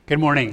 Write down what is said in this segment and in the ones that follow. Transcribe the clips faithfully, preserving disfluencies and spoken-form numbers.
Good morning.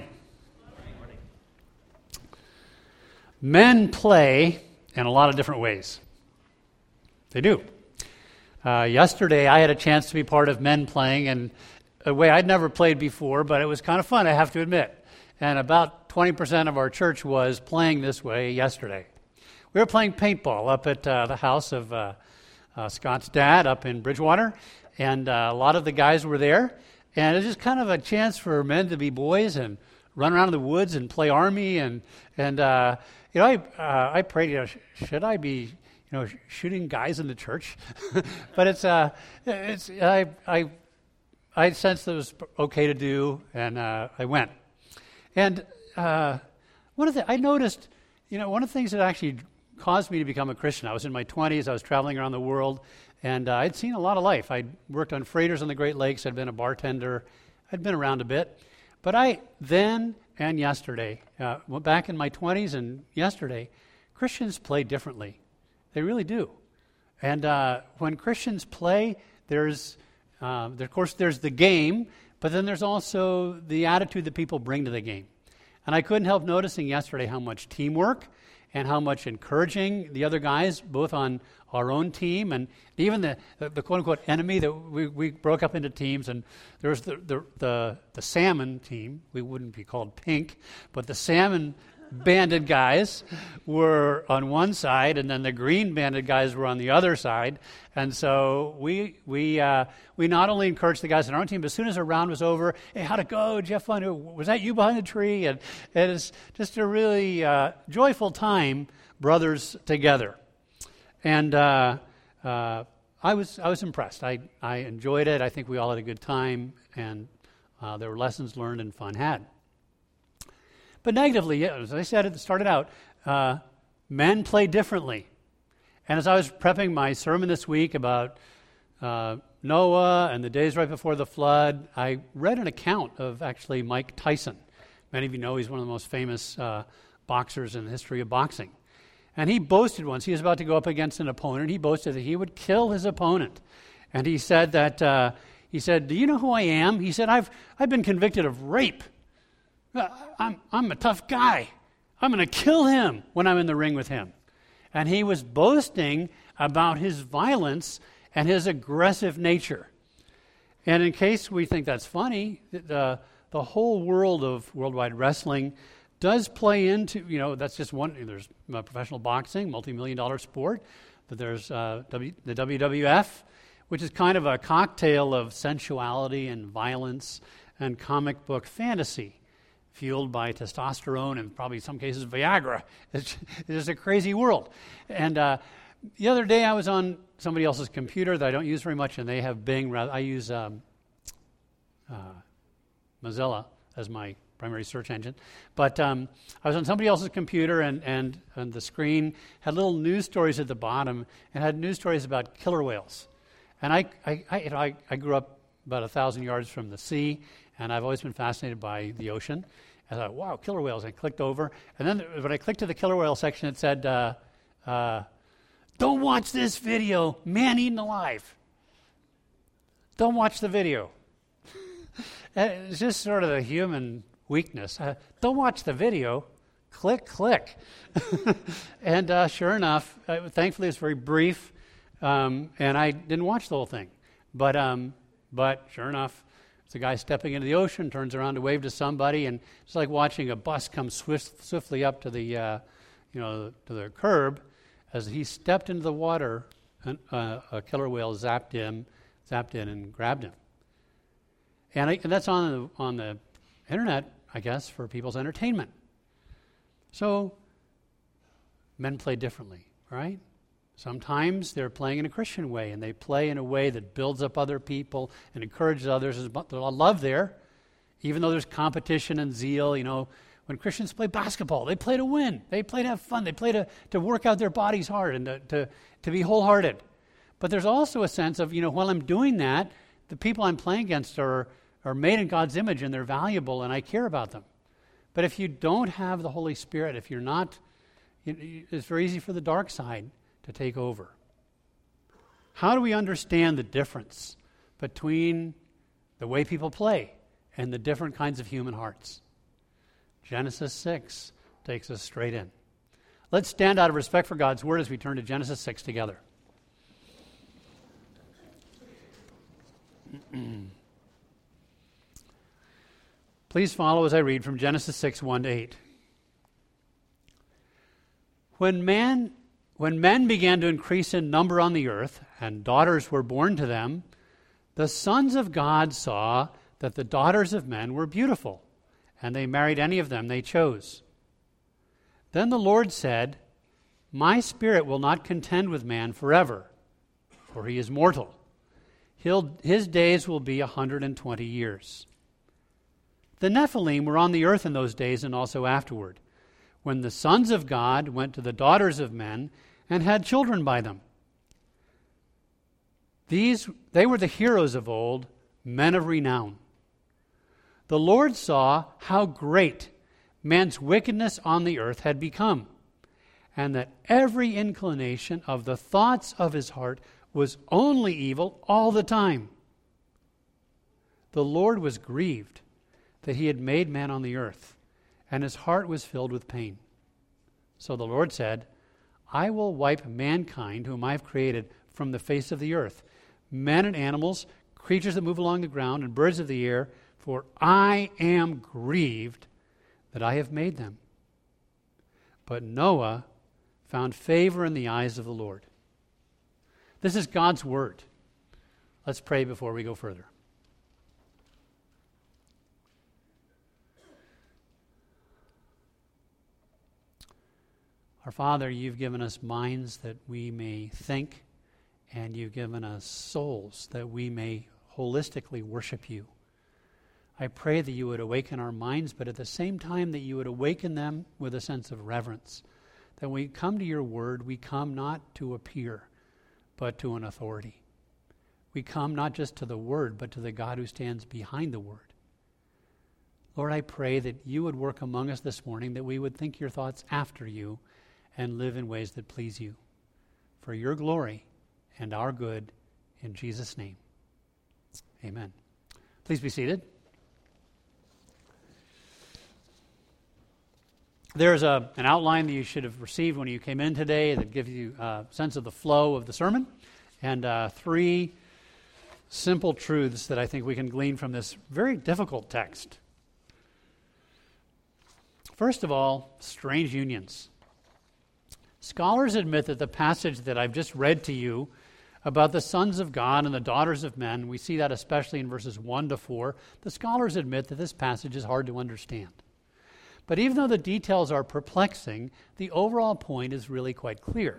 Men play in a lot of different ways. They do. Uh, yesterday, I had a chance to be part of men playing in a way I'd never played before, but it was kind of fun, I have to admit. And about twenty percent of our church was playing this way yesterday. We were playing paintball up at uh, the house of uh, uh, Scott's dad up in Bridgewater, and uh, a lot of the guys were there. And it was just kind of a chance for men to be boys and run around in the woods and play army. And, and uh, you know, I uh, I prayed, you know, sh- should I be, you know, sh- shooting guys in the church? But it's, uh, it's I I I sensed it was okay to do, and uh, I went. And uh, one of the, I noticed, you know, one of the things that actually caused me to become a Christian, I was in my twenties, I was traveling around the world, and uh, I'd seen a lot of life. I'd worked on freighters on the Great Lakes. I'd been a bartender. I'd been around a bit. But I, then and yesterday, uh, went back in my twenties and yesterday, Christians play differently. They really do. And uh, when Christians play, there's, uh, there, of course, there's the game, but then there's also the attitude that people bring to the game. And I couldn't help noticing yesterday how much teamwork and how much encouraging the other guys, both on our own team and even the, the, the quote-unquote enemy that we, we broke up into teams. And there was the, the, the, the salmon team. We wouldn't be called pink, but the salmon banded guys were on one side, and then the green banded guys were on the other side. And so we we uh, we not only encouraged the guys on our own team, but as soon as our round was over, hey, how'd it go? Did you have fun? Was that you behind the tree? And it is just a really uh, joyful time, brothers together. And uh, uh, I was I was impressed. I, I enjoyed it. I think we all had a good time, and uh, there were lessons learned and fun had. But negatively, yeah, as I said, it started out, uh, men play differently. And as I was prepping my sermon this week about uh, Noah and the days right before the flood, I read an account of actually Mike Tyson. Many of you know he's one of the most famous uh, boxers in the history of boxing. And he boasted once, he was about to go up against an opponent, he boasted that he would kill his opponent. And he said that, uh, he said, do you know who I am? He said, I've I've been convicted of rape. I'm I'm a tough guy. I'm going to kill him when I'm in the ring with him. And he was boasting about his violence and his aggressive nature. And in case we think that's funny, the the whole world of worldwide wrestling does play into, you know, that's just one, there's uh, professional boxing, multi-million dollar sport, but there's uh, w, the W W F, which is kind of a cocktail of sensuality and violence and comic book fantasy, fueled by testosterone and probably in some cases Viagra. It's, it's just a crazy world. And uh, the other day I was on somebody else's computer that I don't use very much, and they have Bing. Rather, I use um, uh, Mozilla as my primary search engine. But um, I was on somebody else's computer, and, and, and the screen had little news stories at the bottom, and had news stories about killer whales. And I, I, I, you know, I, I grew up about a thousand yards from the sea, and I've always been fascinated by the ocean. And I thought, wow, killer whales. I clicked over. And then when I clicked to the killer whale section, it said, uh, uh, don't watch this video, man eaten alive. Don't watch the video. It's just sort of a human weakness. Uh, don't watch the video. Click, click. And uh, sure enough, uh, thankfully it's very brief, um, and I didn't watch the whole thing. But um, but sure enough, it's a guy stepping into the ocean, turns around to wave to somebody, and it's like watching a bus come swift, swiftly up to the, uh, you know, to the curb. As he stepped into the water, an, uh, a killer whale zapped him, zapped in, and grabbed him. And, I, and that's on the, on the internet, I guess, for people's entertainment. So men play differently, right? Sometimes they're playing in a Christian way, and they play in a way that builds up other people and encourages others. There's a lot of love there, even though there's competition and zeal. You know, when Christians play basketball, they play to win. They play to have fun. They play to, to work out their bodies hard and to, to, to be wholehearted. But there's also a sense of, you know, while I'm doing that, the people I'm playing against are, are made in God's image, and they're valuable, and I care about them. But if you don't have the Holy Spirit, if you're not, it's very easy for the dark side to take over. How do we understand the difference between the way people play and the different kinds of human hearts? Genesis six takes us straight in. Let's stand out of respect for God's word as we turn to Genesis six together. Please follow as I read from Genesis six, one to eight. When man, when men began to increase in number on the earth, and daughters were born to them, the sons of God saw that the daughters of men were beautiful, and they married any of them they chose. Then the Lord said, "My spirit will not contend with man forever, for he is mortal. He'll, his days will be a hundred and twenty years." The Nephilim were on the earth in those days and also afterward, when the sons of God went to the daughters of men and had children by them. These, they were the heroes of old, men of renown. The Lord saw how great man's wickedness on the earth had become, and that every inclination of the thoughts of his heart was only evil all the time. The Lord was grieved that he had made man on the earth, and his heart was filled with pain. So the Lord said, "I will wipe mankind, whom I have created, from the face of the earth, men and animals, creatures that move along the ground, and birds of the air, for I am grieved that I have made them." But Noah found favor in the eyes of the Lord. This is God's word. Let's pray before we go further. Our Father, you've given us minds that we may think, and you've given us souls that we may holistically worship you. I pray that you would awaken our minds, but at the same time that you would awaken them with a sense of reverence. That when we come to your word, we come not to appear, but to an authority. We come not just to the word, but to the God who stands behind the word. Lord, I pray that you would work among us this morning, that we would think your thoughts after you and live in ways that please you. For your glory and our good, in Jesus' name. Amen. Please be seated. There's a, an outline that you should have received when you came in today that gives you a sense of the flow of the sermon, and uh, three simple truths that I think we can glean from this very difficult text. First of all, strange unions. Scholars admit that the passage that I've just read to you about the sons of God and the daughters of men, we see that especially in verses one to four, the scholars admit that this passage is hard to understand. But even though the details are perplexing, the overall point is really quite clear.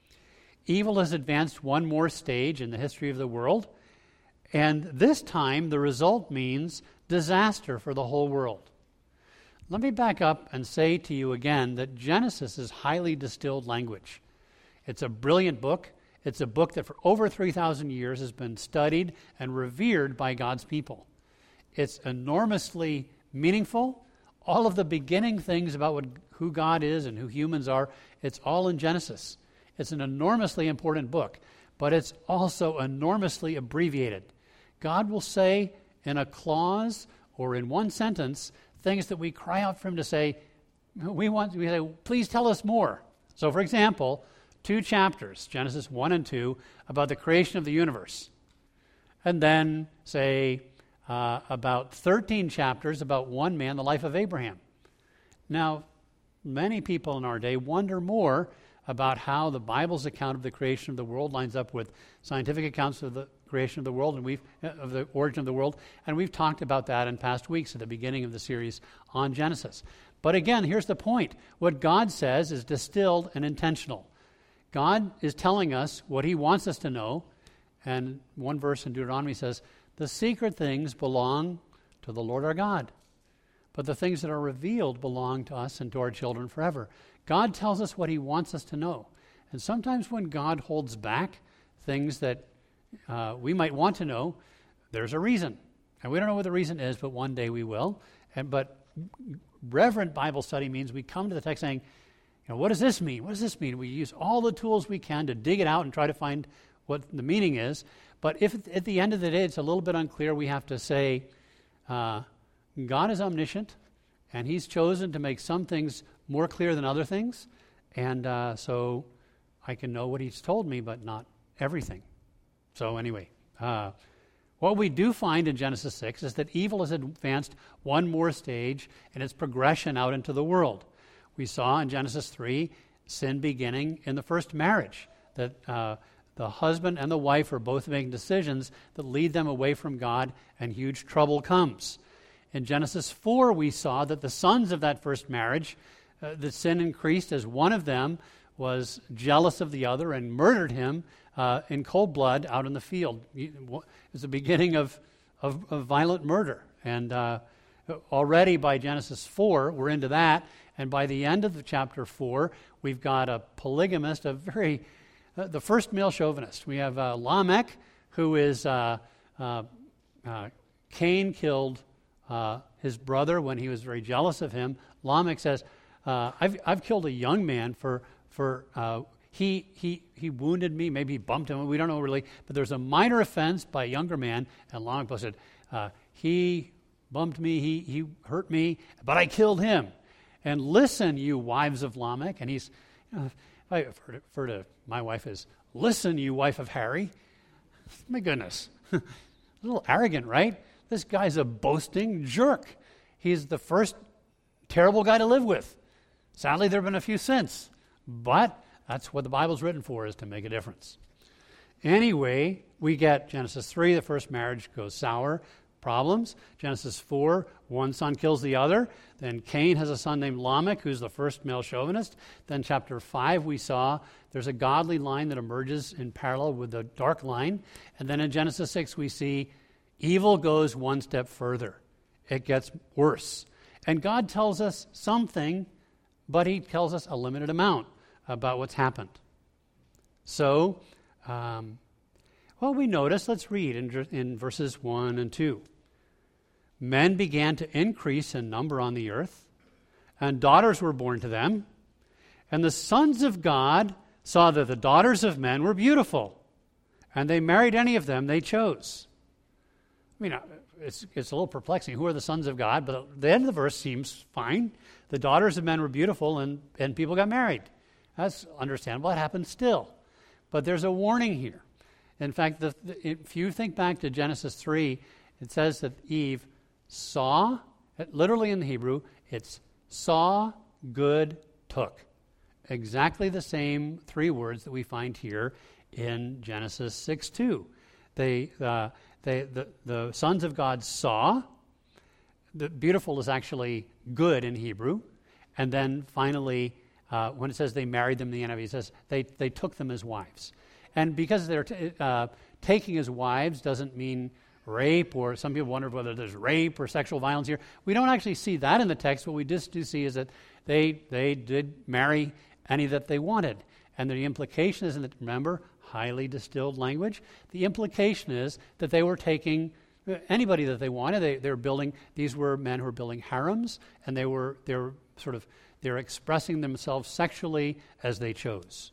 Evil has advanced one more stage in the history of the world, and this time the result means disaster for the whole world. Let me back up and say to you again that Genesis is highly distilled language. It's a brilliant book. It's a book that for over three thousand years has been studied and revered by God's people. It's enormously meaningful. All of the beginning things about what, who God is and who humans are, it's all in Genesis. It's an enormously important book, but it's also enormously abbreviated. God will say in a clause or in one sentence things that we cry out for him to say, we want, we say, please tell us more. So, for example, two chapters, Genesis one and two, about the creation of the universe. And then, say, uh, about thirteen chapters about one man, the life of Abraham. Now, many people in our day wonder more about how the Bible's account of the creation of the world lines up with scientific accounts of the creation of the world and we've of the origin of the world, and we've talked about that in past weeks at the beginning of the series on Genesis. But again, here's the point. What God says is distilled and intentional. God is telling us what he wants us to know, and one verse in Deuteronomy says, the secret things belong to the Lord our God, but the things that are revealed belong to us and to our children forever. God tells us what he wants us to know. And sometimes when God holds back things that uh, we might want to know, there's a reason. And we don't know what the reason is, but one day we will. And But reverent Bible study means we come to the text saying, you know, what does this mean? What does this mean? We use all the tools we can to dig it out and try to find what the meaning is. But if at the end of the day it's a little bit unclear, we have to say, uh, God is omniscient, And he's chosen to make some things more clear than other things. And uh, so I can know what he's told me, but not everything. So anyway, uh, what we do find in Genesis six is that evil has advanced one more stage in its progression out into the world. We saw in Genesis three sin beginning in the first marriage, that uh, the husband and the wife are both making decisions that lead them away from God, and huge trouble comes. In Genesis four, we saw that the sons of that first marriage, uh, the sin increased as one of them was jealous of the other and murdered him uh, in cold blood out in the field. It was the beginning of, of, of violent murder. And uh, already by Genesis four, we're into that. And by the end of the chapter four, we've got a polygamist, a very, uh, the first male chauvinist. We have uh, Lamech, who is, uh, uh, uh, Cain killed uh, his brother when he was very jealous of him. Lamech says, uh, I've, I've killed a young man for, for uh, he, he, he wounded me, maybe he bumped him, we don't know really, but there's a minor offense by a younger man, and Lamech said, uh, he bumped me, he, he hurt me, but I killed him. And listen, you wives of Lamech. And he's, you know, I've heard, it, heard of my wife as, listen, you wife of Harry. My goodness. A little arrogant, right? This guy's a boasting jerk. He's the first terrible guy to live with. Sadly, there have been a few since. But that's what the Bible's written for, is to make a difference. Anyway, we get Genesis three, the first marriage goes sour. Problems. Genesis four, one son kills the other. Then Cain has a son named Lamech, who's the first male chauvinist. Then chapter five, we saw there's a godly line that emerges in parallel with the dark line. And then in Genesis six, we see evil goes one step further. It gets worse. And God tells us something, but he tells us a limited amount about what's happened. So, um, well, we notice, let's read in, in verses one and two. Men began to increase in number on the earth, and daughters were born to them. And the sons of God saw that the daughters of men were beautiful, and they married any of them they chose. I mean, it's, it's a little perplexing. Who are the sons of God? But the end of the verse seems fine. The daughters of men were beautiful, and, and people got married. That's understandable. It happens still. But there's a warning here. In fact, the, the, if you think back to Genesis three, it says that Eve saw, literally in the Hebrew, it's saw, good, took. Exactly the same three words that we find here in Genesis six two. They, uh, they, the, the sons of God saw. The beautiful is actually good in Hebrew. And then finally, uh, when it says they married them in the N I V, it says they, they took them as wives. And because they're t- uh, taking as wives doesn't mean rape, or some people wonder whether there's rape or sexual violence here. We don't actually see that in the text. What we just do see is that they they did marry any that they wanted. And the implication is, that, remember, highly distilled language. The implication is that they were taking anybody that they wanted. They they were building. These were men who were building harems, and they were they were sort of they're expressing themselves sexually as they chose.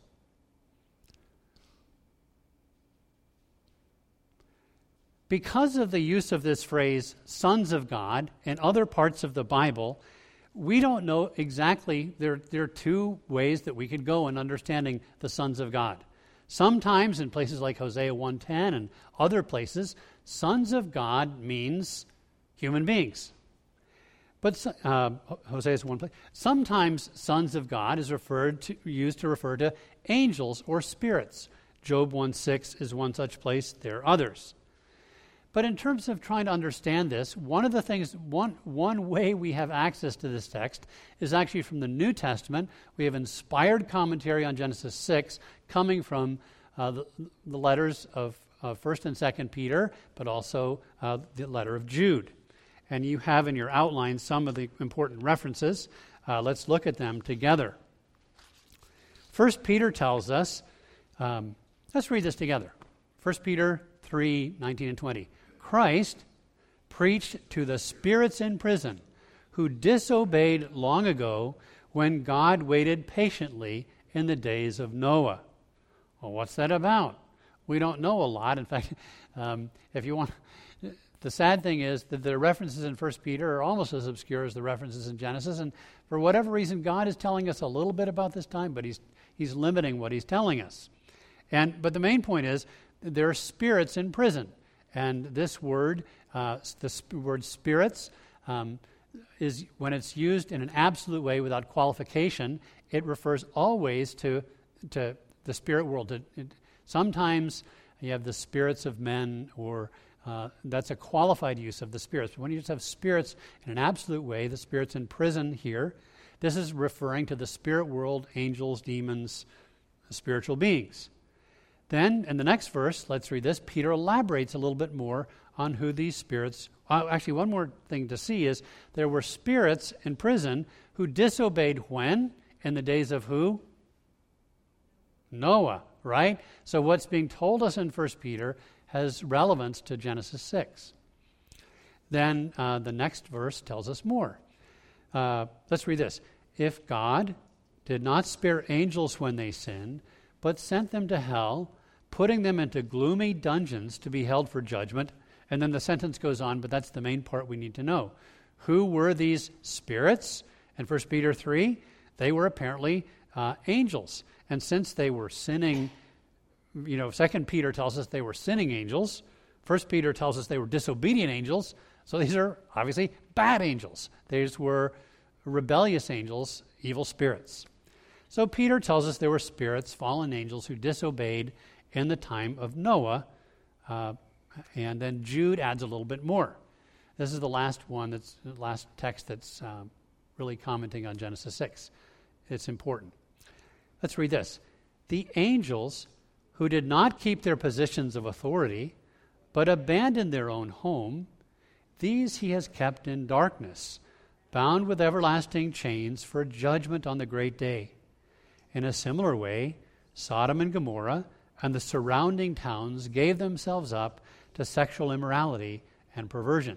Because of the use of this phrase, sons of God, in other parts of the Bible, we don't know exactly. There, there are two ways that we could go in understanding the sons of God. Sometimes in places like Hosea one ten and other places, sons of God means human beings. But uh, Hosea is one place. Sometimes sons of God is referred to, used to refer to angels or spirits. Job one six is one such place. There are others. But in terms of trying to understand this, one of the things, one, one way we have access to this text is actually from the New Testament. We have inspired commentary on Genesis six coming from uh, the, the letters of uh, First and Second Peter, but also uh, the letter of Jude. And you have in your outline some of the important references. Uh, let's look at them together. First Peter tells us, um, let's read this together. First Peter three nineteen and twenty. Christ preached to the spirits in prison who disobeyed long ago when God waited patiently in the days of Noah. Well, what's that about? We don't know a lot. In fact, um, if you want to the sad thing is that the references in First Peter are almost as obscure as the references in Genesis, and for whatever reason, God is telling us a little bit about this time, but he's he's limiting what he's telling us. And but the main point is there are spirits in prison, and this word, uh, the sp- word spirits, um, is when it's used in an absolute way without qualification, it refers always to to the spirit world. It, it, sometimes you have the spirits of men, or uh, that's a qualified use of the spirits. But when you just have spirits in an absolute way, the spirits in prison here, this is referring to the spirit world, angels, demons, spiritual beings. Then, in the next verse, let's read this, Peter elaborates a little bit more on who these spirits are. Uh, actually, one more thing to see is there were spirits in prison who disobeyed when? In the days of who? Noah, right? So what's being told us in First Peter has relevance to Genesis six. Then uh, the next verse tells us more. Uh, let's read this. If God did not spare angels when they sinned, but sent them to hell, putting them into gloomy dungeons to be held for judgment. And then the sentence goes on, but that's the main part we need to know. Who were these spirits? In First Peter three, they were apparently uh, angels. And since they were sinning, you know, Second Peter tells us they were sinning angels. First Peter tells us they were disobedient angels. So these are obviously bad angels. These were rebellious angels, evil spirits. So Peter tells us there were spirits, fallen angels, who disobeyed in the time of Noah. Uh, and then Jude adds a little bit more. This is the last one, that's the last text that's um, really commenting on Genesis six. It's important. Let's read this. The angels who did not keep their positions of authority, but abandoned their own home, these he has kept in darkness, bound with everlasting chains for judgment on the great day. In a similar way, Sodom and Gomorrah and the surrounding towns gave themselves up to sexual immorality and perversion.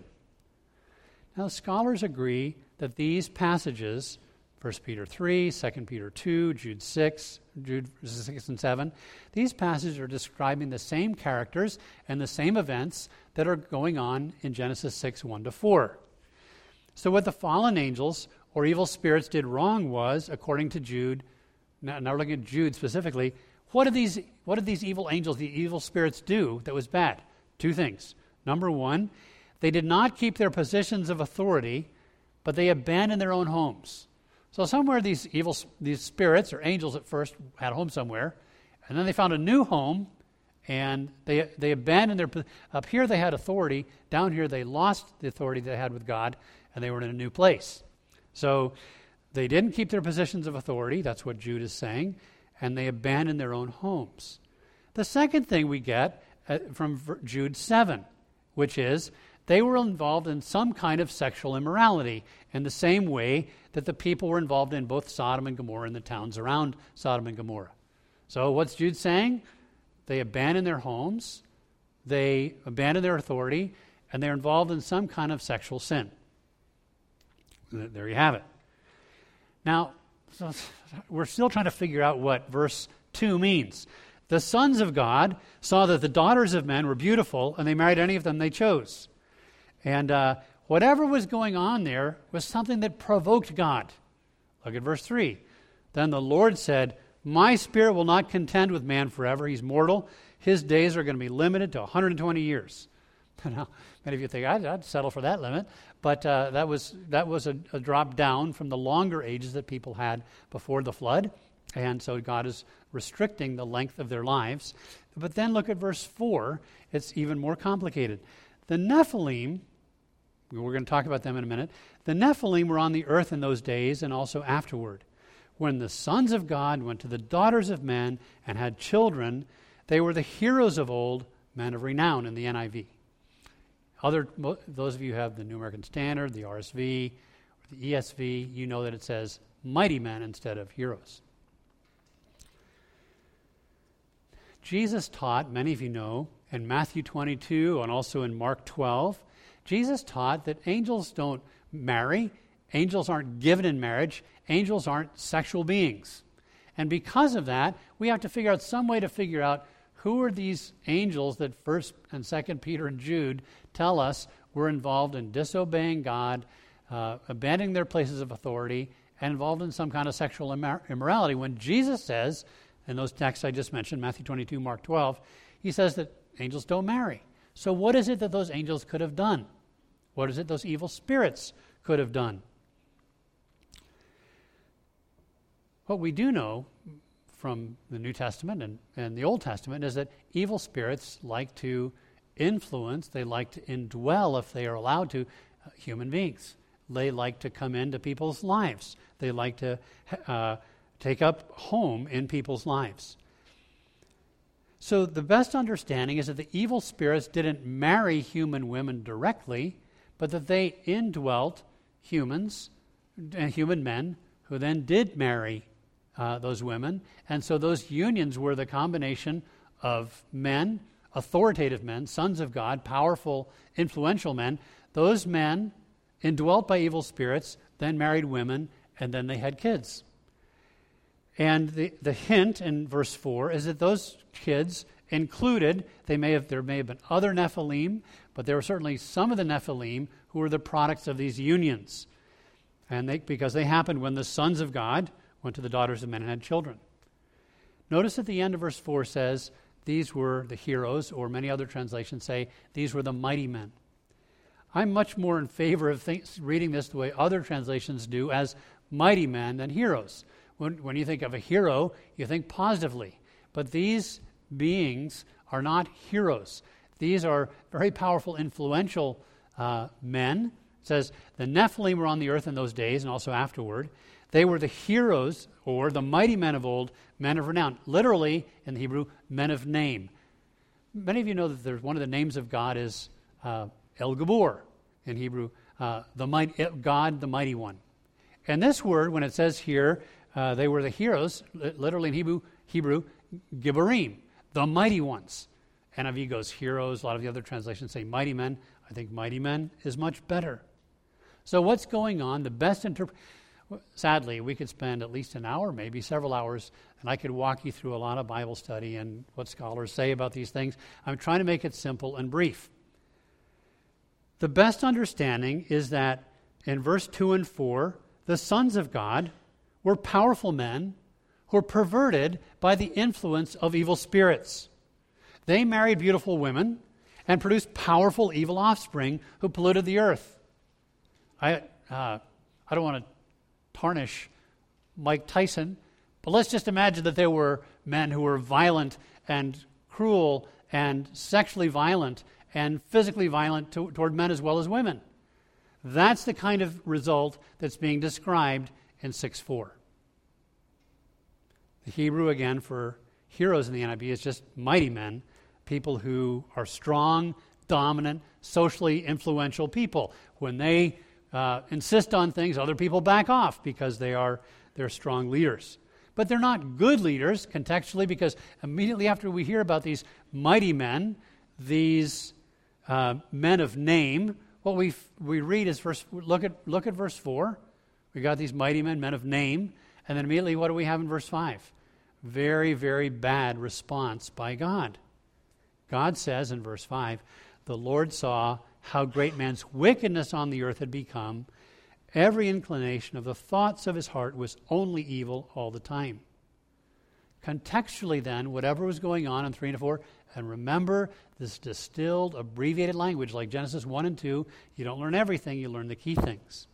Now, scholars agree that these passages, First Peter three, Second Peter two, Jude six, Jude six and seven, these passages are describing the same characters and the same events that are going on in Genesis six, one to four. So what the fallen angels or evil spirits did wrong was, according to Jude, now, now we're looking at Jude specifically, what did these what did these evil angels, the evil spirits, do that was bad? Two things. Number one, they did not keep their positions of authority, but they abandoned their own homes. So somewhere these evil these spirits or angels at first had a home somewhere, and then they found a new home, and they they abandoned their up here they had authority, down here they lost the authority they had with God, and they were in a new place. So they didn't keep their positions of authority, that's what Jude is saying, and they abandoned their own homes. The second thing we get uh, from Jude seven, which is they were involved in some kind of sexual immorality in the same way that the people were involved in both Sodom and Gomorrah and the towns around Sodom and Gomorrah. So what's Jude saying? They abandoned their homes, they abandoned their authority, and they're involved in some kind of sexual sin. There you have it. Now, so we're still trying to figure out what verse two means. The sons of God saw that the daughters of men were beautiful, and they married any of them they chose. And uh, whatever was going on there was something that provoked God. Look at verse three. Then the Lord said, my spirit will not contend with man forever. He's mortal. His days are going to be limited to one hundred twenty years. Now, many of you think, I'd, I'd settle for that limit. But uh, that was that was a, a drop down from the longer ages that people had before the flood. And so God is restricting the length of their lives. But then look at verse four. It's even more complicated. The Nephilim, we're going to talk about them in a minute. The Nephilim were on the earth in those days and also afterward. When the sons of God went to the daughters of men and had children, they were the heroes of old, men of renown in the N I V. Other, those of you who have the New American Standard, the R S V, or the E S V, you know that it says mighty men instead of heroes. Jesus taught, many of you know, in Matthew twenty-two and also in Mark twelve, Jesus taught that angels don't marry, angels aren't given in marriage, angels aren't sexual beings. And because of that, we have to figure out some way to figure out who are these angels that First and Second Peter and Jude tell us were involved in disobeying God, uh, abandoning their places of authority, and involved in some kind of sexual immor- immorality? When Jesus says, in those texts I just mentioned, Matthew twenty-two, Mark twelve, he says that angels don't marry. So what is it that those angels could have done? What is it those evil spirits could have done? What we do know from the New Testament and, and the Old Testament is that evil spirits like to influence, they like to indwell, if they are allowed to, uh, human beings. They like to come into people's lives. They like to uh, take up home in people's lives. So the best understanding is that the evil spirits didn't marry human women directly, but that they indwelt humans, uh, human men, who then did marry uh, those women. And so those unions were the combination of men, authoritative men, sons of God, powerful, influential men. Those men, indwelt by evil spirits, then married women, and then they had kids. And the, the hint in verse four is that those kids included, they may have there may have been other Nephilim, but there were certainly some of the Nephilim who were the products of these unions. And they, because they happened when the sons of God went to the daughters of men and had children. Notice at the end of verse four says, these were the heroes, or many other translations say, these were the mighty men. I'm much more in favor of th- reading this the way other translations do, as mighty men than heroes. When, when you think of a hero, you think positively. But these beings are not heroes. These are very powerful, influential uh, men. It says, the Nephilim were on the earth in those days and also afterward. They were the heroes, or the mighty men of old, men of renown. Literally, in the Hebrew, men of name. Many of you know that there's one of the names of God is uh, El Gabor in Hebrew, uh, the mighty, God, the mighty one. And this word, when it says here, uh, they were the heroes, literally in Hebrew, Hebrew, Gibborim, the mighty ones. N I V goes heroes. A lot of the other translations say mighty men. I think mighty men is much better. So what's going on? The best interpretation. Sadly, we could spend at least an hour, maybe several hours, and I could walk you through a lot of Bible study and what scholars say about these things. I'm trying to make it simple and brief. The best understanding is that in verse two and four, the sons of God were powerful men who were perverted by the influence of evil spirits. They married beautiful women and produced powerful evil offspring who polluted the earth. I uh, I don't want to tarnish Mike Tyson, but let's just imagine that there were men who were violent and cruel and sexually violent and physically violent to, toward men as well as women. That's the kind of result that's being described in six four. The Hebrew, again, for heroes in the N I V is just mighty men, people who are strong, dominant, socially influential people. When they uh, insist on things, other people back off because they are they're strong leaders. But they're not good leaders contextually, because immediately after we hear about these mighty men, these uh, men of name, what we we read is verse. Look at look at verse four. We got these mighty men, men of name, and then immediately what do we have in verse five? Very, very bad response by God. God says in verse five, the Lord saw how great man's wickedness on the earth had become. Every inclination of the thoughts of his heart was only evil all the time. Contextually then, whatever was going on in three and four, and remember this distilled, abbreviated language like Genesis one and two, you don't learn everything, you learn the key things.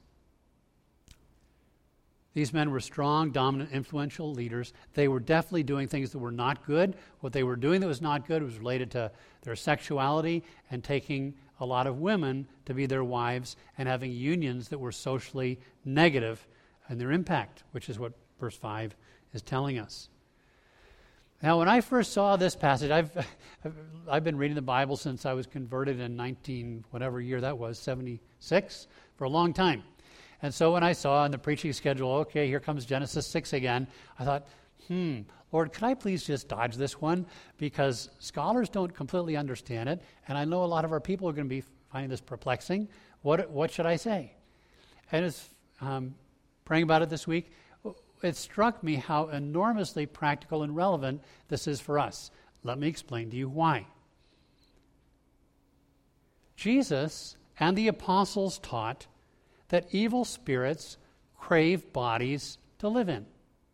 These men were strong, dominant, influential leaders. They were definitely doing things that were not good. What they were doing that was not good was related to their sexuality and taking a lot of women to be their wives and having unions that were socially negative in their impact, which is what verse five is telling us. Now, when I first saw this passage, I've I've been reading the Bible since I was converted in nineteen, whatever year that was, seventy-six, for a long time. And so when I saw in the preaching schedule, okay, here comes Genesis six again, I thought, hmm, Lord, could I please just dodge this one? Because scholars don't completely understand it, and I know a lot of our people are going to be finding this perplexing. What what should I say? And as um, praying about it this week, it struck me how enormously practical and relevant this is for us. Let me explain to you why. Jesus and the apostles taught that evil spirits crave bodies to live in.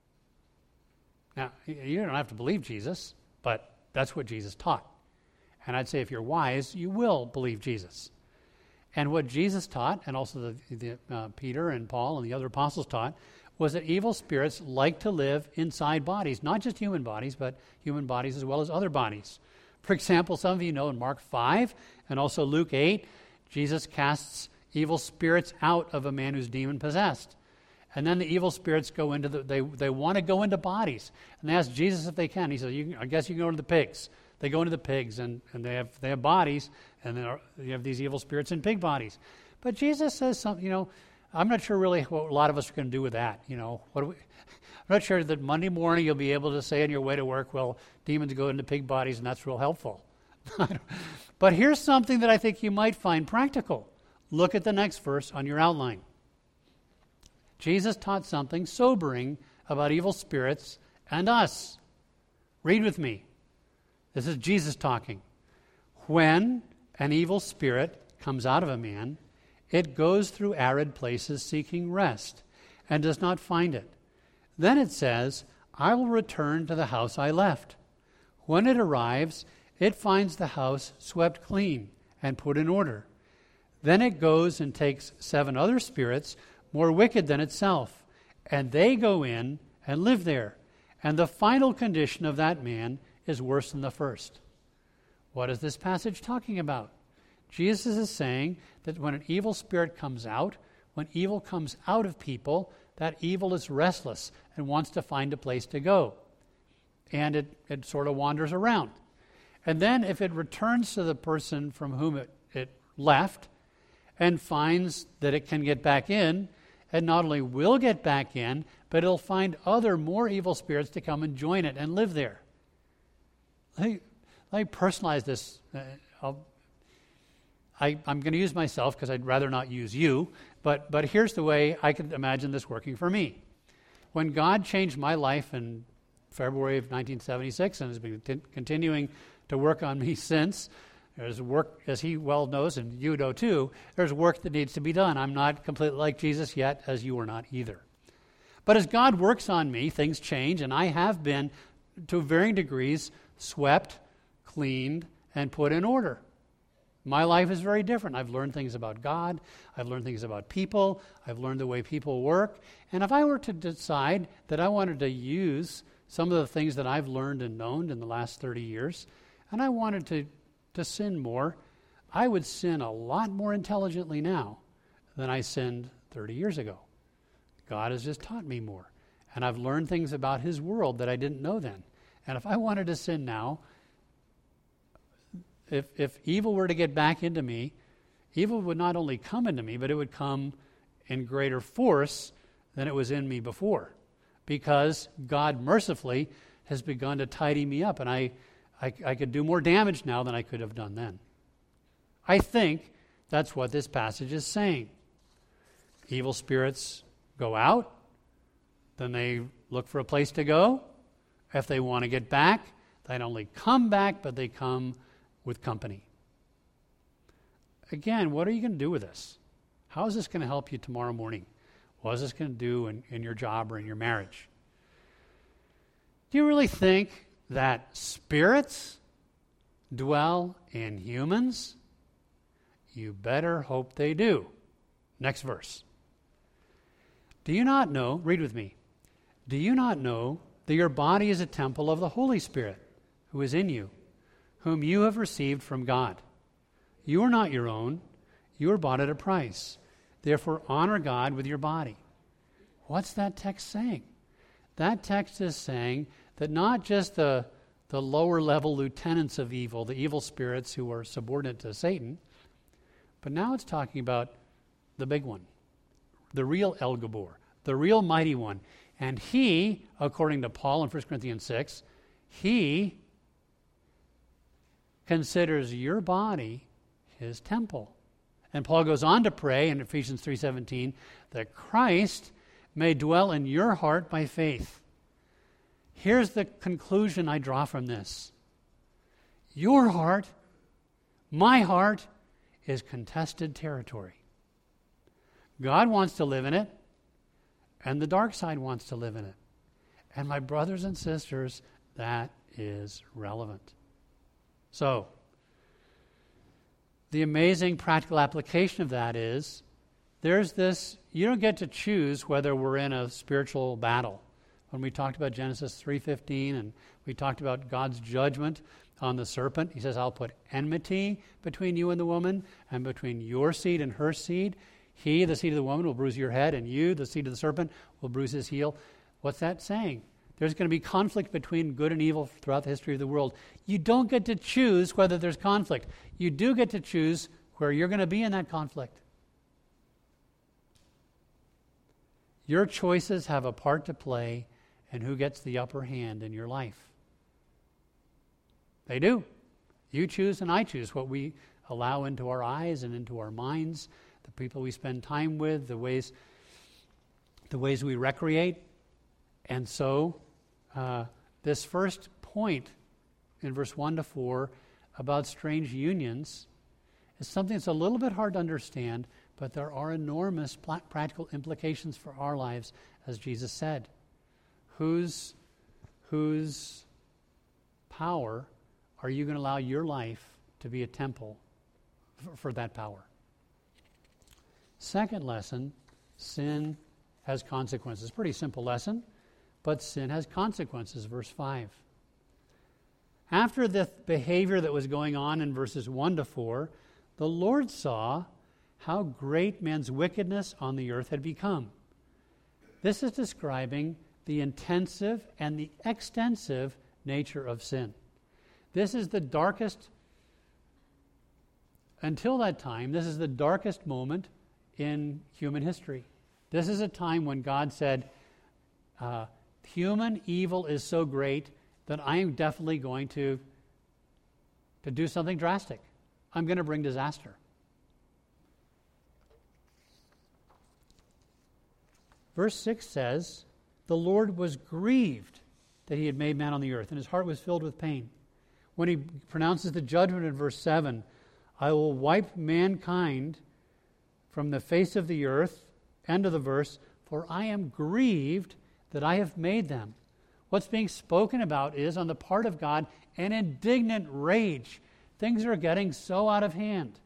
Now, you don't have to believe Jesus, but that's what Jesus taught. And I'd say if you're wise, you will believe Jesus. And what Jesus taught, and also the, the uh, Peter and Paul and the other apostles taught, was that evil spirits like to live inside bodies, not just human bodies, but human bodies as well as other bodies. For example, some of you know in Mark five and also Luke eight, Jesus casts evil spirits out of a man who's demon-possessed. And then the evil spirits go into the, they, they want to go into bodies. And they ask Jesus if they can. He says, you can, I guess you can go to the pigs. They go into the pigs, and, and they have they have bodies, and then you have these evil spirits in pig bodies. But Jesus says something, you know, I'm not sure really what a lot of us are going to do with that. You know, what do we, I'm not sure that Monday morning you'll be able to say on your way to work, well, demons go into pig bodies, and that's real helpful. But here's something that I think you might find practical. Look at the next verse on your outline. Jesus taught something sobering about evil spirits and us. Read with me. This is Jesus talking. When an evil spirit comes out of a man, it goes through arid places seeking rest and does not find it. Then it says, I will return to the house I left. When it arrives, it finds the house swept clean and put in order. Then it goes and takes seven other spirits more wicked than itself, and they go in and live there. And the final condition of that man is worse than the first. What is this passage talking about? Jesus is saying that when an evil spirit comes out, when evil comes out of people, that evil is restless and wants to find a place to go. And it, it sort of wanders around. And then if it returns to the person from whom it, it left and finds that it can get back in, and not only will get back in, but it'll find other more evil spirits to come and join it and live there. Let me, let me personalize this. Uh, I'll, I, I'm going to use myself because I'd rather not use you, but, but here's the way I can imagine this working for me. When God changed my life in February of nineteen seventy-six and has been t- continuing to work on me since, there's work, as he well knows, and you know too, there's work that needs to be done. I'm not completely like Jesus yet, as you are not either. But as God works on me, things change, and I have been, to varying degrees, swept, cleaned, and put in order. My life is very different. I've learned things about God. I've learned things about people. I've learned the way people work. And if I were to decide that I wanted to use some of the things that I've learned and known in the last thirty years, and I wanted to to sin more, I would sin a lot more intelligently now than I sinned thirty years ago. God has just taught me more. And I've learned things about his world that I didn't know then. And if I wanted to sin now, if, if evil were to get back into me, evil would not only come into me, but it would come in greater force than it was in me before. Because God mercifully has begun to tidy me up, and I I, I could do more damage now than I could have done then. I think that's what this passage is saying. Evil spirits go out, then they look for a place to go. If they want to get back, they not only come back, but they come with company. Again, what are you going to do with this? How is this going to help you tomorrow morning? What is this going to do in, in your job or in your marriage? Do you really think that spirits dwell in humans? You better hope they do. Next verse. Do you not know, read with me, do you not know that your body is a temple of the Holy Spirit who is in you, whom you have received from God? You are not your own. You are bought at a price. Therefore, honor God with your body. What's that text saying? That text is saying that not just the, the lower level lieutenants of evil, the evil spirits who are subordinate to Satan, but now it's talking about the big one, the real El Gabor, the real mighty one. And he, according to Paul in First Corinthians six, he considers your body his temple. And Paul goes on to pray in Ephesians three seventeen that Christ may dwell in your heart by faith. Here's the conclusion I draw from this. Your heart, my heart, is contested territory. God wants to live in it, and the dark side wants to live in it. And my brothers and sisters, that is relevant. So, the amazing practical application of that is, there's this, you don't get to choose whether we're in a spiritual battle. When we talked about Genesis three fifteen, and we talked about God's judgment on the serpent, he says, I'll put enmity between you and the woman, and between your seed and her seed. He, the seed of the woman, will bruise your head, and you, the seed of the serpent, will bruise his heel. What's that saying? There's going to be conflict between good and evil throughout the history of the world. You don't get to choose whether there's conflict. You do get to choose where you're going to be in that conflict. Your choices have a part to play in who gets the upper hand in your life. They do. You choose and I choose what we allow into our eyes and into our minds, the people we spend time with, the ways, the ways we recreate. And so, uh, this first point in verse one to four about strange unions is something that's a little bit hard to understand, but there are enormous pl- practical implications for our lives, as Jesus said. Whose, whose power are you going to allow your life to be a temple for, for that power? Second lesson, sin has consequences. Pretty simple lesson, but sin has consequences. Verse five. After the behavior that was going on in verses one to four, the Lord saw how great man's wickedness on the earth had become. This is describing the intensive and the extensive nature of sin. This is the darkest, until that time, this is the darkest moment in human history. This is a time when God said, uh, human evil is so great that I am definitely going to, to do something drastic. I'm going to bring disaster. Verse six says, the Lord was grieved that he had made man on the earth, and his heart was filled with pain. When he pronounces the judgment in verse seven, I will wipe mankind from the face of the earth, end of the verse, for I am grieved that I have made them. What's being spoken about is, on the part of God, an indignant rage. Things are getting so out of hand.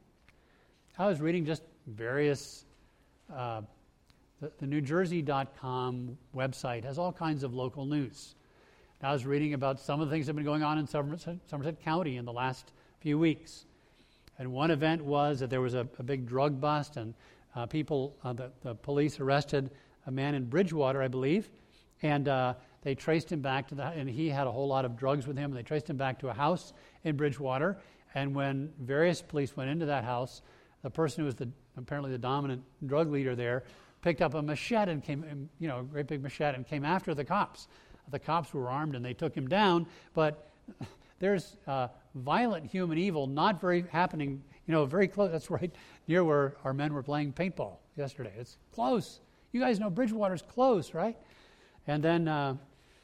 I was reading just various, uh, the, the New Jersey dot com website has all kinds of local news. And I was reading about some of the things that have been going on in Somerset, Somerset County in the last few weeks. And one event was that there was a, a big drug bust, and uh, people, uh, the, the police arrested a man in Bridgewater, I believe, and uh, they traced him back to the, and he had a whole lot of drugs with him, and they traced him back to a house in Bridgewater. And when various police went into that house, the person who was the apparently the dominant drug leader there picked up a machete and came, you know, a great big machete, and came after the cops. The cops were armed and they took him down, but there's uh, violent human evil not very happening, you know, very close. That's right near where our men were playing paintball yesterday. It's close. You guys know Bridgewater's close, right? And then uh,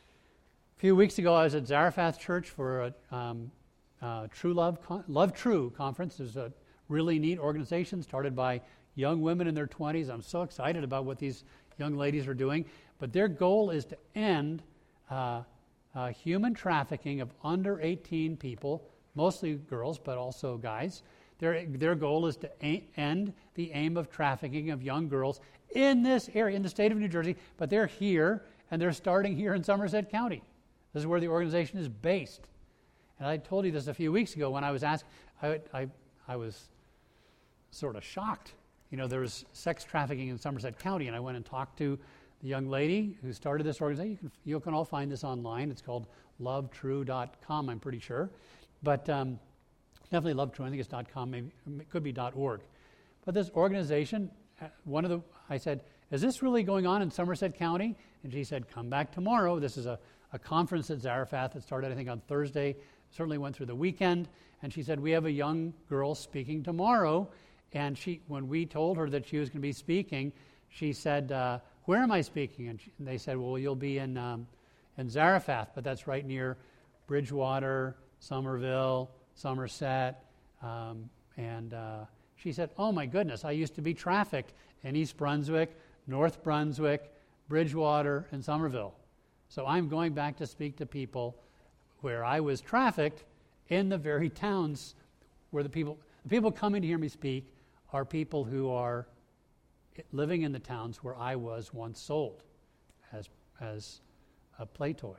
a few weeks ago, I was at Zarephath Church for a um, uh, True Love, Con- Love True conference. It's a really neat organization started by young women in their twenties. I'm so excited about what these young ladies are doing. But their goal is to end uh, uh, human trafficking of under eighteen people, mostly girls, but also guys. Their, their goal is to a- end the aim of trafficking of young girls in this area, in the state of New Jersey, but they're here, and they're starting here in Somerset County. This is where the organization is based. And I told you this a few weeks ago when I was asked, I, I, I was sort of shocked. You know, there was sex trafficking in Somerset County, and I went and talked to the young lady who started this organization. You can, you can all find this online. It's called love true dot com, I'm pretty sure. But um, definitely Love True. I think it's .com, maybe it could be .org. But this organization, one of the, I said, is this really going on in Somerset County? And she said, come back tomorrow. This is a, a conference at Zarephath that started, I think, on Thursday. Certainly went through the weekend. And she said, we have a young girl speaking tomorrow. And she, when we told her that she was going to be speaking, she said, uh, where am I speaking? And, she, and they said, well, you'll be in, um, in Zarephath, but that's right near Bridgewater, Somerville, Somerset, um, and uh, she said, oh my goodness, I used to be trafficked in East Brunswick, North Brunswick, Bridgewater, and Somerville. So I'm going back to speak to people where I was trafficked in the very towns where the people, the people coming to hear me speak are people who are living in the towns where I was once sold as, as a play toy.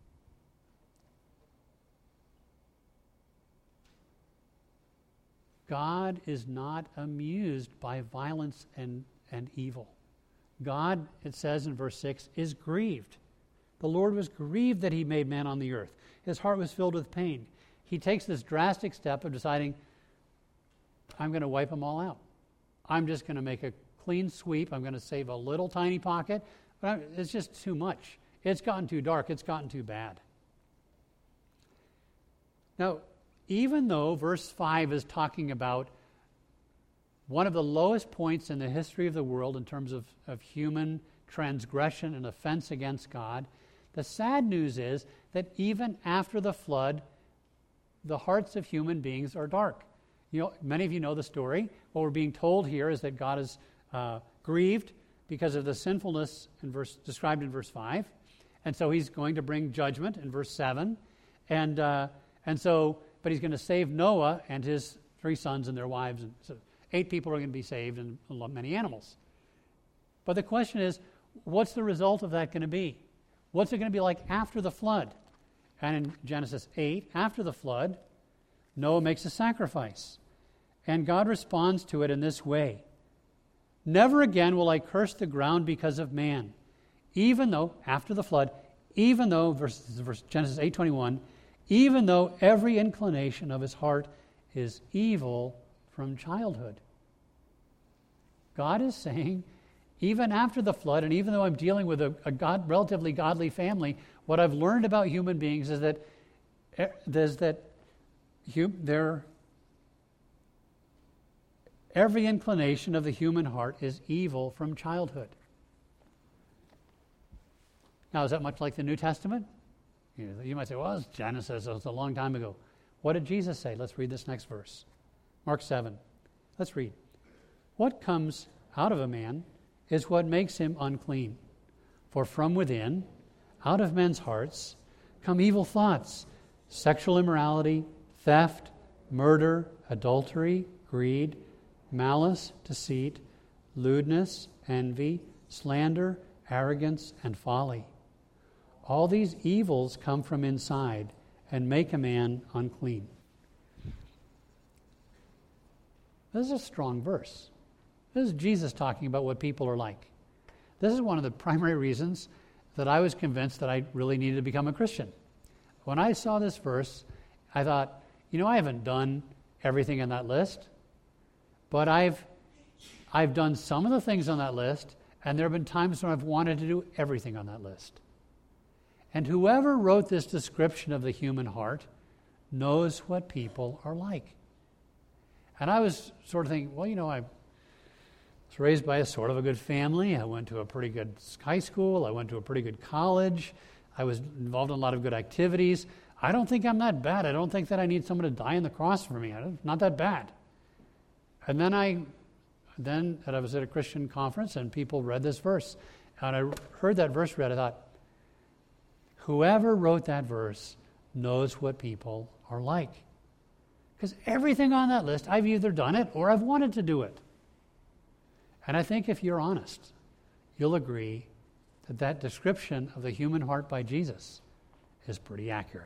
God is not amused by violence and, and evil. God, it says in verse six, is grieved. The Lord was grieved that he made man on the earth. His heart was filled with pain. He takes this drastic step of deciding, I'm going to wipe them all out. I'm just going to make a clean sweep. I'm going to save a little tiny pocket. But I'm, it's just too much. It's gotten too dark. It's gotten too bad. Now, even though verse five is talking about one of the lowest points in the history of the world in terms of, of human transgression and offense against God, the sad news is that even after the flood, the hearts of human beings are dark. You know, many of you know the story. What we're being told here is that God is uh, grieved because of the sinfulness in verse, described in verse five. And so he's going to bring judgment in verse seven. And uh, and so, but he's going to save Noah and his three sons and their wives. And so eight people are going to be saved and many animals. But the question is, what's the result of that going to be? What's it going to be like after the flood? And in Genesis eight, after the flood, Noah makes a sacrifice. And God responds to it in this way. Never again will I curse the ground because of man. Even though, after the flood, even though, verse, verse Genesis eight twenty-one, even though every inclination of his heart is evil from childhood. God is saying, even after the flood, and even though I'm dealing with a, a God, relatively godly family, what I've learned about human beings is that there's that hum, they're, every inclination of the human heart is evil from childhood. Now, is that much like the New Testament? You know, you might say, well, it's Genesis, it's a long time ago. What did Jesus say? Let's read this next verse. Mark seven. Let's read. What comes out of a man is what makes him unclean. For from within, out of men's hearts, come evil thoughts, sexual immorality, theft, murder, adultery, greed, malice, deceit, lewdness, envy, slander, arrogance, and folly. All these evils come from inside and make a man unclean. This is a strong verse. This is Jesus talking about what people are like. This is one of the primary reasons that I was convinced that I really needed to become a Christian. When I saw this verse, I thought, you know, I haven't done everything on that list, but I've I've done some of the things on that list, and there have been times when I've wanted to do everything on that list. And whoever wrote this description of the human heart knows what people are like. And I was sort of thinking, well, you know, I was raised by a sort of a good family. I went to a pretty good high school. I went to a pretty good college. I was involved in a lot of good activities. I don't think I'm that bad. I don't think that I need someone to die on the cross for me. I'm not that bad. And then I, then I was at a Christian conference and people read this verse. And I heard that verse read. I thought, whoever wrote that verse knows what people are like. Because everything on that list, I've either done it or I've wanted to do it. And I think if you're honest, you'll agree that that description of the human heart by Jesus is pretty accurate.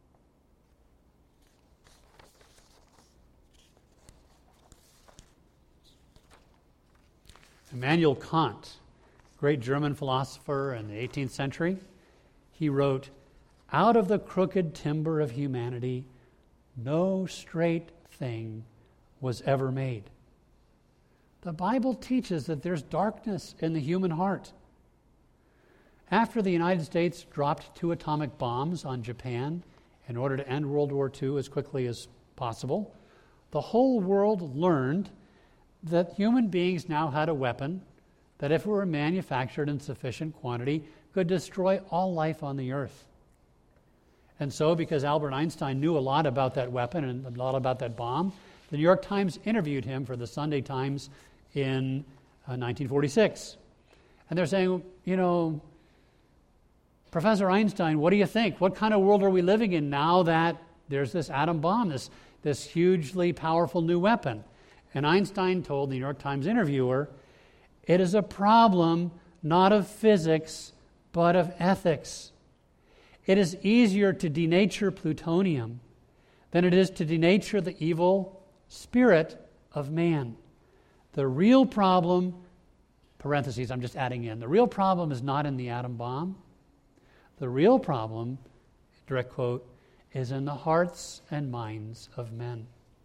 Immanuel Kant, great German philosopher in the eighteenth century, he wrote, out of the crooked timber of humanity, no straight thing was ever made. The Bible teaches that there's darkness in the human heart. After the United States dropped two atomic bombs on Japan in order to end World War Two as quickly as possible, the whole world learned that human beings now had a weapon that, if it were manufactured in sufficient quantity, could destroy all life on the earth. And so, because Albert Einstein knew a lot about that weapon and a lot about that bomb, the New York Times interviewed him for the Sunday Times in uh, nineteen forty-six. And they're saying, you know, Professor Einstein, what do you think? What kind of world are we living in now that there's this atom bomb, this, this hugely powerful new weapon? And Einstein told the New York Times interviewer, it is a problem not of physics, but of ethics. It is easier to denature plutonium than it is to denature the evil spirit of man. The real problem, parentheses, I'm just adding in, the real problem is not in the atom bomb. The real problem, direct quote, is in the hearts and minds of men.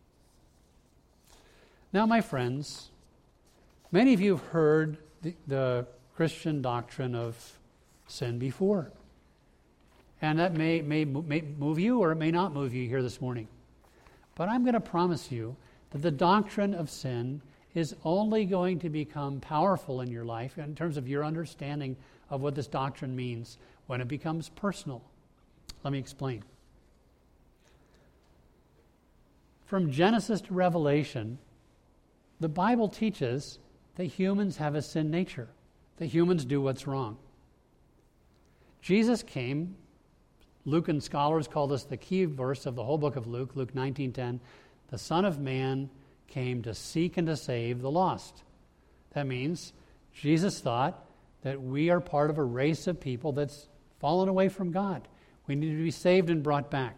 Now, my friends, many of you have heard the, the Christian doctrine of sin before. And that may, may, may move you or it may not move you here this morning. But I'm going to promise you that the doctrine of sin is only going to become powerful in your life in terms of your understanding of what this doctrine means when it becomes personal. Let me explain. From Genesis to Revelation, the Bible teaches that humans have a sin nature, that humans do what's wrong. Jesus came, Luke and scholars call this the key verse of the whole book of Luke, Luke nineteen ten, the Son of Man came to seek and to save the lost. That means Jesus thought that we are part of a race of people that's fallen away from God. We need to be saved and brought back.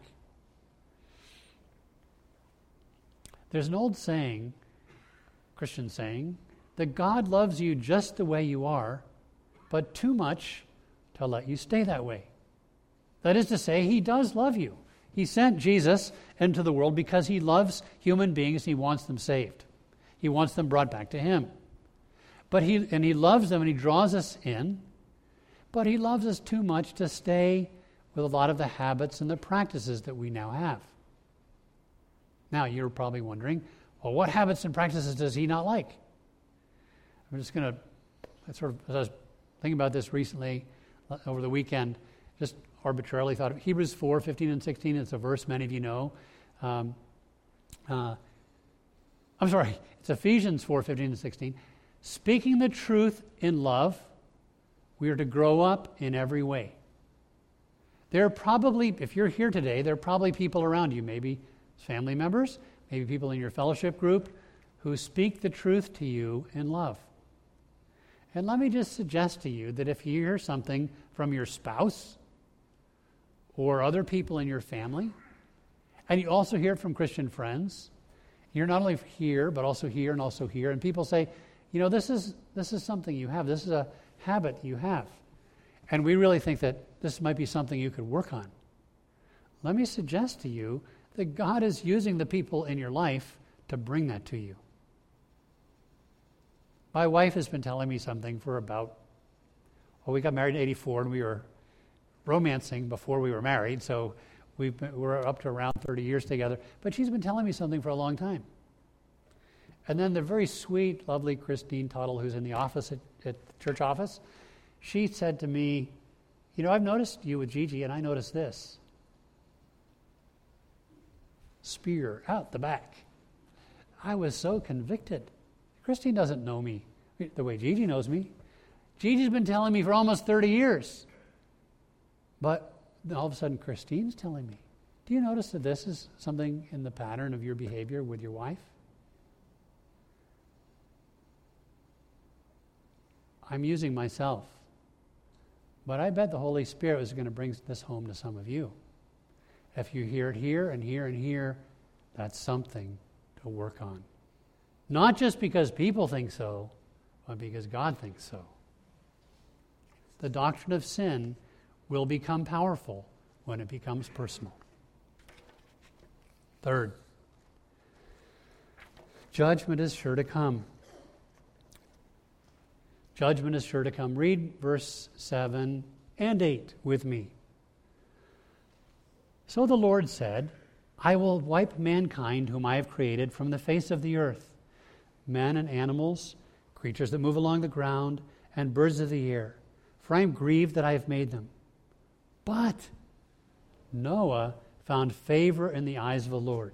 There's an old saying, Christian saying, that God loves you just the way you are, but too much to let you stay that way. That is to say, he does love you. He sent Jesus into the world because he loves human beings. He wants them saved. He wants them brought back to him. But he and he loves them and he draws us in, but he loves us too much to stay with a lot of the habits and the practices that we now have. Now, you're probably wondering, well, what habits and practices does he not like? I'm just going to, sort of, as I was thinking about this recently, over the weekend, just arbitrarily thought of Hebrews four, fifteen and sixteen. It's a verse many of you know. Um, uh, I'm sorry, it's Ephesians four, fifteen and sixteen. Speaking the truth in love, we are to grow up in every way. There are probably, if you're here today, there are probably people around you, maybe family members, maybe people in your fellowship group, who speak the truth to you in love. And let me just suggest to you that if you hear something from your spouse or other people in your family, and you also hear it from Christian friends, you're not only here, but also here and also here, and people say, you know, this is this is something you have. This is a habit you have. And we really think that this might be something you could work on. Let me suggest to you that God is using the people in your life to bring that to you. My wife has been telling me something for about, well, we got married in eighty-four and we were romancing before we were married, so we've been, we're up to around thirty years together. But she's been telling me something for a long time. And then the very sweet, lovely Christine Tuttle, who's in the office at, at the church office, she said to me, you know, I've noticed you with Gigi, and I noticed this. Spear out the back. I was so convicted. Christine doesn't know me the way Gigi knows me. Gigi's been telling me for almost thirty years. But all of a sudden, Christine's telling me. Do you notice that this is something in the pattern of your behavior with your wife? I'm using myself. But I bet the Holy Spirit is going to bring this home to some of you. If you hear it here and here and here, that's something to work on. Not just because people think so, but because God thinks so. The doctrine of sin will become powerful when it becomes personal. Third, judgment is sure to come. Judgment is sure to come. Read verse seven and eight with me. So the Lord said, I will wipe mankind whom I have created from the face of the earth, men and animals, creatures that move along the ground, and birds of the air, for I am grieved that I have made them. But Noah found favor in the eyes of the Lord.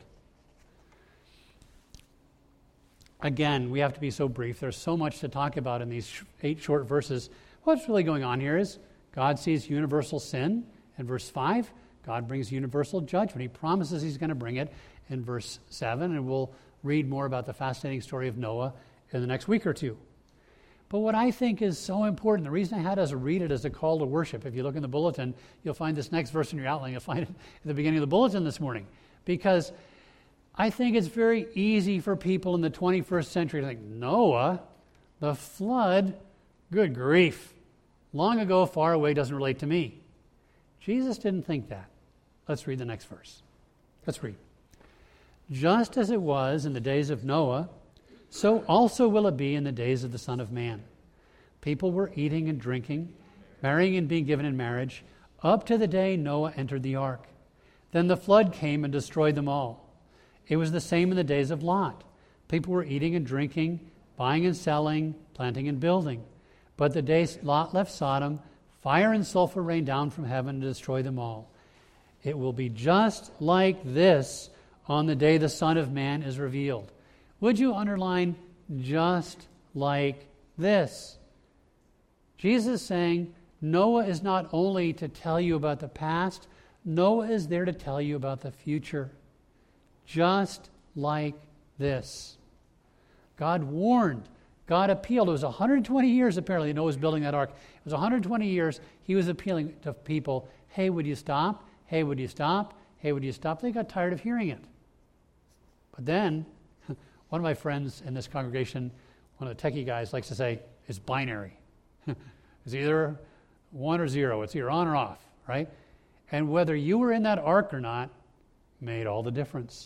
Again, we have to be so brief. There's so much to talk about in these eight short verses. What's really going on here is God sees universal sin in verse five. God brings universal judgment. He promises he's going to bring it in verse seven, and we'll read more about the fascinating story of Noah in the next week or two. But what I think is so important, the reason I had us read it as a call to worship, if you look in the bulletin, you'll find this next verse in your outline. You'll find it at the beginning of the bulletin this morning. Because I think it's very easy for people in the twenty-first century to think, Noah, the flood, good grief. Long ago, far away, doesn't relate to me. Jesus didn't think that. Let's read the next verse. Let's read. Just as it was in the days of Noah, so also will it be in the days of the Son of Man. People were eating and drinking, marrying and being given in marriage, up to the day Noah entered the ark. Then the flood came and destroyed them all. It was the same in the days of Lot. People were eating and drinking, buying and selling, planting and building. But the day Lot left Sodom, fire and sulfur rained down from heaven to destroy them all. It will be just like this on the day the Son of Man is revealed. Would you underline just like this? Jesus is saying Noah is not only to tell you about the past, Noah is there to tell you about the future. Just like this. God warned. God appealed. It was one hundred twenty years, apparently, Noah was building that ark. It was one hundred twenty years he was appealing to people, hey, would you stop? Hey, would you stop? Hey, would you stop? They got tired of hearing it. But then, one of my friends in this congregation, one of the techie guys, likes to say, it's binary. It's either one or zero. It's either on or off, right? And whether you were in that ark or not made all the difference.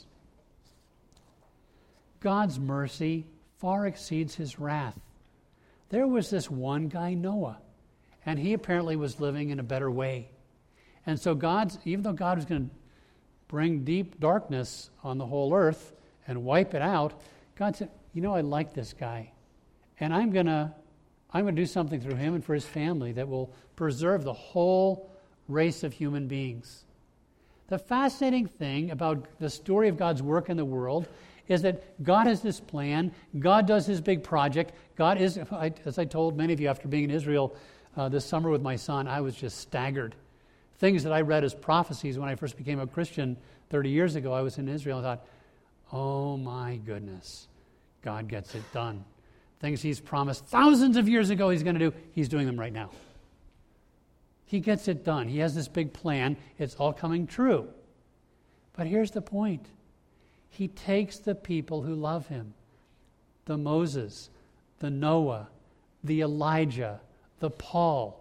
God's mercy far exceeds his wrath. There was this one guy, Noah, and he apparently was living in a better way. And so God's, even though God was going to bring deep darkness on the whole earth and wipe it out, God said, you know, I like this guy. And I'm going to I'm going to do something through him and for his family that will preserve the whole race of human beings. The fascinating thing about the story of God's work in the world is that God has this plan. God does his big project. God is, as I told many of you after being in Israel uh, this summer with my son, I was just staggered. Things that I read as prophecies when I first became a Christian thirty years ago, I was in Israel and thought, oh my goodness, God gets it done. Things he's promised thousands of years ago he's going to do, he's doing them right now. He gets it done. He has this big plan. It's all coming true. But here's the point. He takes the people who love him, the Moses, the Noah, the Elijah, the Paul,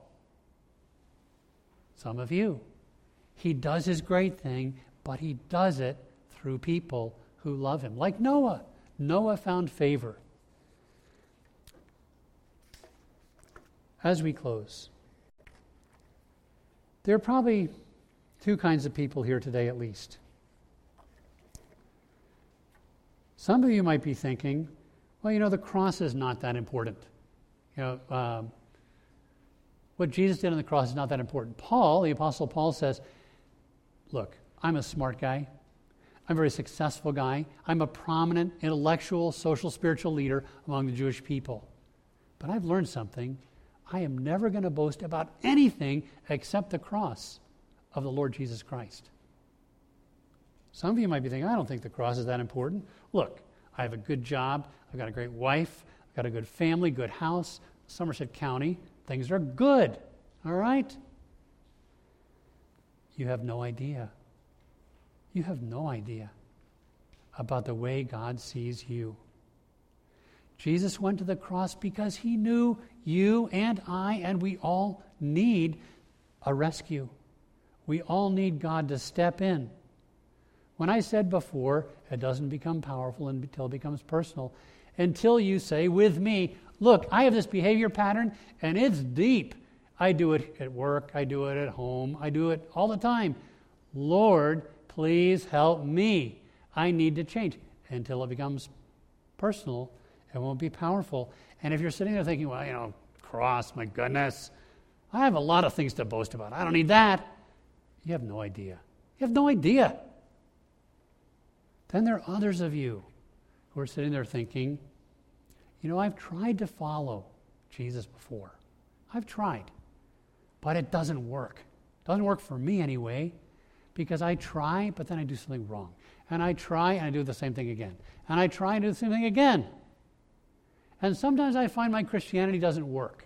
some of you. He does his great thing, but he does it through people who love him. Like Noah. Noah found favor. As we close, there are probably two kinds of people here today at least. Some of you might be thinking, well, you know, the cross is not that important. You know, um, what Jesus did on the cross is not that important. Paul, the Apostle Paul says, look, I'm a smart guy. I'm a very successful guy. I'm a prominent intellectual, social, spiritual leader among the Jewish people. But I've learned something. I am never going to boast about anything except the cross of the Lord Jesus Christ. Some of you might be thinking, I don't think the cross is that important. Look, I have a good job. I've got a great wife. I've got a good family, good house. Somerset County, things are good. All right? You have no idea. You have no idea about the way God sees you. Jesus went to the cross because he knew you and I and we all need a rescue. We all need God to step in. When I said before, it doesn't become powerful until it becomes personal. Until you say with me, look, I have this behavior pattern and it's deep. I do it at work. I do it at home. I do it all the time. Lord, please help me. I need to change. Until it becomes personal, it won't be powerful. And if you're sitting there thinking, well, you know, cross, my goodness, I have a lot of things to boast about. I don't need that. You have no idea. You have no idea. Then there are others of you who are sitting there thinking, you know, I've tried to follow Jesus before. I've tried. But it doesn't work. It doesn't work for me anyway, because I try, but then I do something wrong. And I try, and I do the same thing again. And I try and do the same thing again. And sometimes I find my Christianity doesn't work.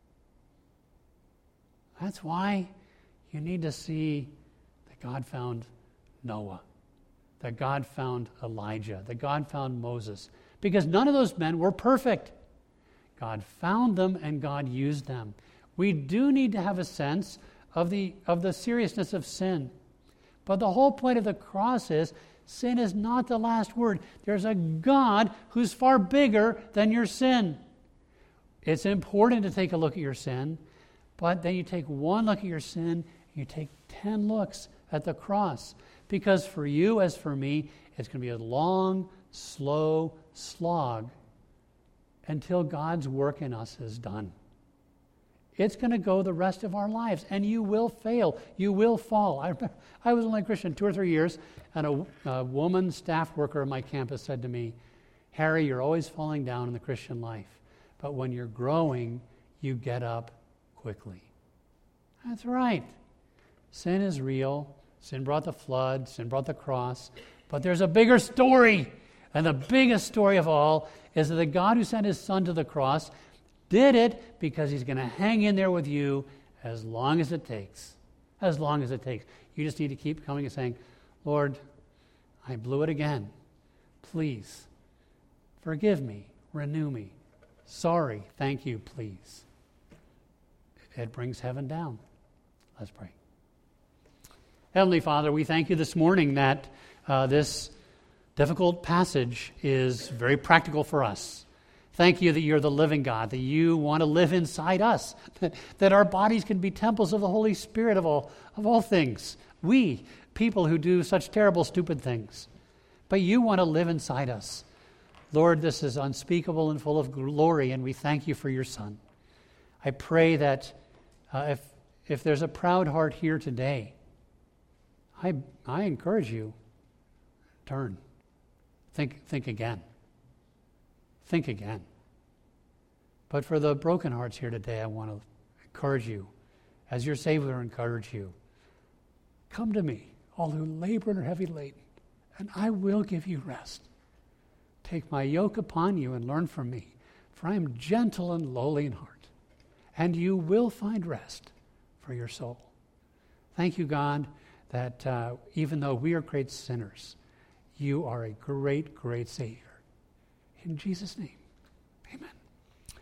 That's why you need to see that God found Noah, that God found Elijah, that God found Moses, because none of those men were perfect. God found them and God used them. We do need to have a sense of the, of the seriousness of sin. But the whole point of the cross is sin is not the last word. There's a God who's far bigger than your sin. It's important to take a look at your sin, but then you take one look at your sin, and you take ten looks at the cross. Because for you, as for me, it's going to be a long, slow slog until God's work in us is done. It's going to go the rest of our lives, and you will fail. You will fall. I, I was only a Christian two or three years, and a, a woman staff worker on my campus said to me, Harry, you're always falling down in the Christian life, but when you're growing, you get up quickly. That's right. Sin is real. Sin brought the flood. Sin brought the cross. But there's a bigger story, and the biggest story of all is that the God who sent his Son to the cross did it because he's going to hang in there with you as long as it takes. As long as it takes. You just need to keep coming and saying, Lord, I blew it again. Please, forgive me. Renew me. Sorry. Thank you, please. It brings heaven down. Let's pray. Heavenly Father, we thank you this morning that uh, this difficult passage is very practical for us. Thank you that you're the living God, that you want to live inside us, that, that our bodies can be temples of the Holy Spirit of all, of all things. We, people who do such terrible, stupid things. But you want to live inside us. Lord, this is unspeakable and full of glory, and we thank you for your Son. I pray that uh, if, if there's a proud heart here today, I, I encourage you, turn. Think, think again. Think again. But for the broken hearts here today, I want to encourage you, as your Savior encourage you. Come to me, all who labor and are heavy laden, and I will give you rest. Take my yoke upon you and learn from me, for I am gentle and lowly in heart, and you will find rest for your soul. Thank you, God, that uh, even though we are great sinners, you are a great, great Savior. In Jesus' name.